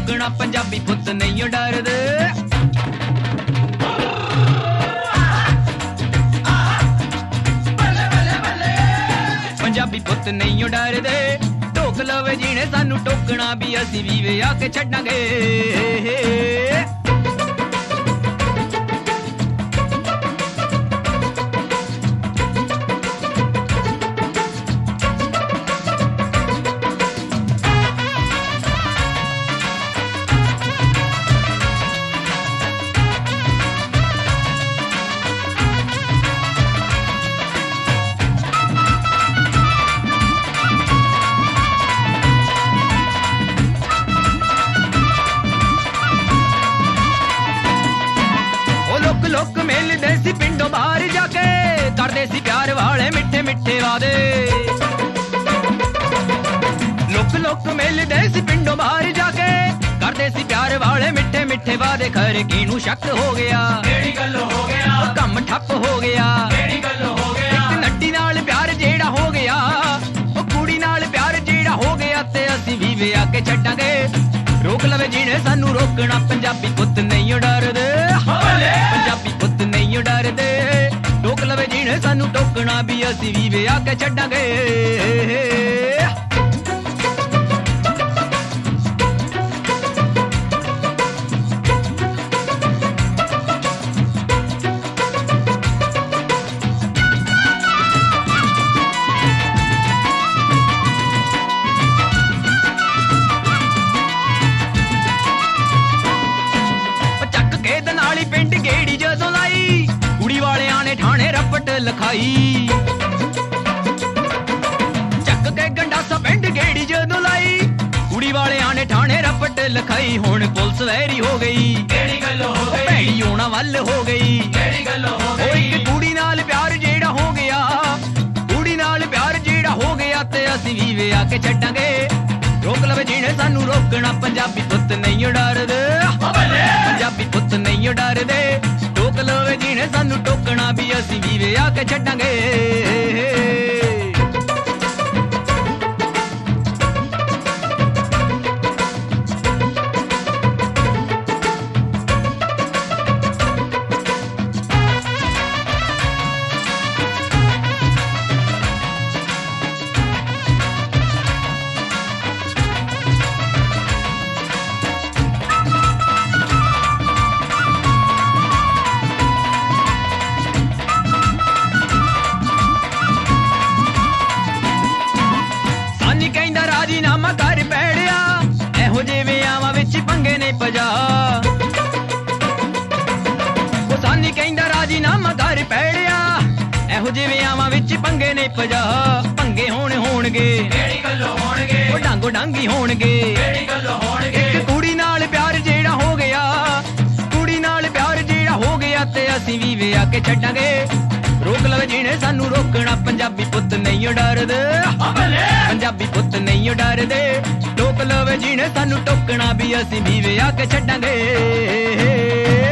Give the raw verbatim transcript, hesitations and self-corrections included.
ਟੋਕਣਾ ਪੰਜਾਬੀ ਪੁੱਤ ਨਹੀਂ ਓ ਡਰਦੇ ਪੰਜਾਬੀ ਪੁੱਤ ਨਹੀਂ ਓ ਡਰਦੇ ਟੋਕ ਲਵੇ ਜਿਹਨੇ ਸਾਨੂੰ ਟੋਕਣਾ ਵੀ ਅਸੀਂ ਵੀ ਵਿਆਹ ਕੇ ਛੱਡਾਂਗੇ ਲੋਕ ਮਿਲਦੇ ਸੀ ਪਿੰਡੋਂ ਬਾਹਰ ਜਾ ਕੇ ਕਰਦੇ ਸੀ ਪਿਆਰ ਵਾਲੇ ਮਿੱਠੇ ਮਿੱਠੇ ਵਾਦੇ ਲੋਕ ਲੋਕ ਮਿਲਦੇ ਸੀ ਪਿੰਡੋਂ ਬਾਹਰ ਜਾ ਕੇ ਕਰਦੇ ਸੀ ਪਿਆਰ ਵਾਲੇ ਮਿੱਠੇ ਮਿੱਠੇ ਵਾਦੇ ਖਰੇ ਕਿਹਨੂੰ ਸ਼ੱਕ ਹੋ ਗਿਆ ਕਿਹੜੀ ਗੱਲ ਹੋ ਗਿਆ ਕੰਮ ਠੱਪ ਹੋ ਗਿਆ ਕਿਹੜੀ ਗੱਲ ਹੋ ਗਿਆ ਇੱਕ ਨੱਡੀ ਨਾਲ ਪਿਆਰ ਜਿਹੜਾ ਹੋ ਗਿਆ ਉਹ ਕੁੜੀ ਨਾਲ ਪਿਆਰ ਜਿਹੜਾ ਹੋ ਗਿਆ ਤੇ ਅਸੀਂ ਵੀ ਵਿਆਹ ਕੇ ਛੱਡਾਂਗੇ ਰੋਕ ਲਵੇ ਜਿਹਨੇ ਸਾਨੂੰ ਰੋਕਣਾ ਪੰਜਾਬੀ ਪੁੱਤ ਨਹੀਂ ਓ ਡਰਦੇ ਪੰਜਾਬੀ ਪੁੱਤ ਨਹੀਂ ਓ ਡਰਦੇ ਰੋਕ ਲਵੇ ਜਿਹਨੇ ਸਾਨੂੰ ਟੋਕਣਾ ਵੀ ਅਸੀਂ ਵੀ ਵਿਆਹ ਕੇ ਛੱਡਾਂਗੇ ਪਿੰਡ ਗੇੜੀ ਜਦੋਂ ਲਾਈ ਕੁੜੀ ਵਾਲਿਆਂ ਨੇ ਠਾਣੇ ਰੱਪਟ ਲਖਾਈ ਚੱਕ ਕੇ ਗੰਡਾਸਾ ਪਿੰਡ ਗੇੜੀ ਜਦੋਂ ਲਾਈ ਕੁੜੀ ਵਾਲਿਆਂ ਨੇ ਠਾਣੇ ਰੱਪਟ ਲਖਾਈ ਹੁਣ ਪੁਲਿਸ ਵੈਰੀ ਹੋ ਗਈ ਕਿਹੜੀ ਗੱਲ ਹੋ ਗਈ ਭੈੜੀ ਹੋਣਾ ਵੱਲ ਹੋ ਗਈ ਕਿਹੜੀ ਗੱਲ ਹੋ ਗਈ ਉਹ ਇੱਕ ਕੁੜੀ ਨਾਲ ਪਿਆਰ ਜਿਹੜਾ ਹੋ ਗਿਆ ਕੁੜੀ ਨਾਲ ਪਿਆਰ ਜਿਹੜਾ ਹੋ ਗਿਆ ਤੇ ਅਸੀਂ ਵੀ ਵਿਆਹ ਕੇ ਛੱਡਾਂਗੇ ਰੋਕ ਲਵੇ ਜਿਹਨੇ ਸਾਨੂੰ ਰੋਕਣਾ ਪੰਜਾਬੀ ਪੁੱਤ ਨਹੀਂ ਓ ਡਰਦੇ ਪੰਜਾਬੀ ਪੁੱਤ ਨਹੀਂ ਓ ਡਰਦੇ ਟੋਕ ਲਵੇ ਜਿਹਨੇ ਸਾਨੂੰ ਟੋਕਣਾ ਵੀ ਅਸੀਂ ਵੀ ਵਿਆਹ ਕੇ ਛੱਡਾਂਗੇ ਰਾਜੀਨਾਮਾ ਕਰ ਪੈੜਿਆ ਇਹੋ ਜਿਹੇ ਵਿਆਹਾਂ ਵਿੱਚ ਪੰਗੇ ਨੇ ਪਜਾ ਉਹ ਸਾਨੀ ਕਹਿੰਦਾ ਰਾਜੀਨਾਮਾ ਕਰ ਪੈੜਿਆ ਇਹੋ ਜਿਹੇ ਵਿਆਹਾਂ ਵਿੱਚ ਪੰਗੇ ਨੇ ਪਜਾ ਪੰਗੇ ਹੋਣ ਹੋਣਗੇ ਕਿਹੜੀ ਗੱਲ ਹੋਣਗੇ ਉਹ ਡਾਂਗੋ ਡਾਂਗੀ ਹੋਣਗੇ ਕਿਹੜੀ ਗੱਲ ਹੋਣਗੇ ਇੱਕ ਕੁੜੀ ਨਾਲ ਪਿਆਰ ਜਿਹੜਾ ਹੋ ਗਿਆ ਕੁੜੀ ਨਾਲ ਪਿਆਰ ਜਿਹੜਾ ਹੋ ਗਿਆ ਤੇ ਅਸੀਂ ਵੀ ਵਿਆਹ ਕੇ ਛੱਡਾਂਗੇ ਰੋਕ ਲਵੇ ਜਿਹਨੇ ਸਾਨੂੰ ਰੋਕਣਾ ਪੰਜਾਬੀ ਪੁੱਤ ਨਹੀਂ ਓ ਡਰਦੇ ਪੰਜਾਬੀ ਪੁੱਤ ਨਹੀਂ ਓ ਡਰਦੇ ਟੋਕ ਲਵੇ ਜਿਹਨੇ ਸਾਨੂੰ ਟੋਕਣਾ ਵੀ ਅਸੀਂ ਵੀ ਵਿਆਹ ਕੇ ਛੱਡਾਂਗੇ